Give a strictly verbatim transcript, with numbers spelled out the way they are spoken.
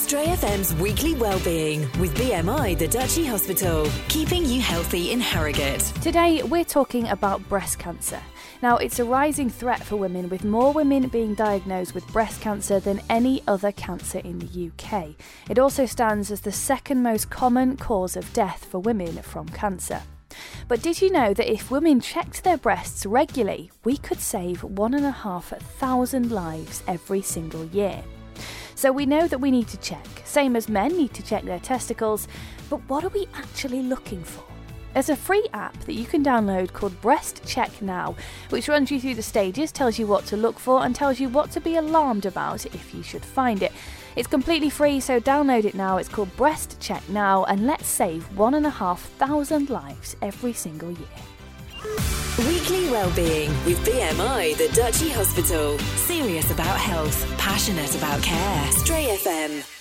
Stray F M's Weekly Wellbeing with B M I The Duchy Hospital, keeping you healthy in Harrogate. Today we're talking about breast cancer. Now, it's a rising threat for women, with more women being diagnosed with breast cancer than any other cancer in the U K. It also stands as the second most common cause of death for women from cancer. But did you know that if women checked their breasts regularly, we could save one and a half thousand lives every single year? So we know that we need to check, same as men need to check their testicles, but what are we actually looking for? There's a free app that you can download called Breast Check Now, which runs you through the stages, tells you what to look for and tells you what to be alarmed about if you should find it. It's completely free, so download it now. It's called Breast Check Now, and let's save one and a half thousand lives every single year. Weekly Wellbeing with B M I The Duchy Hospital. Serious about health, passionate about care. Stray F M.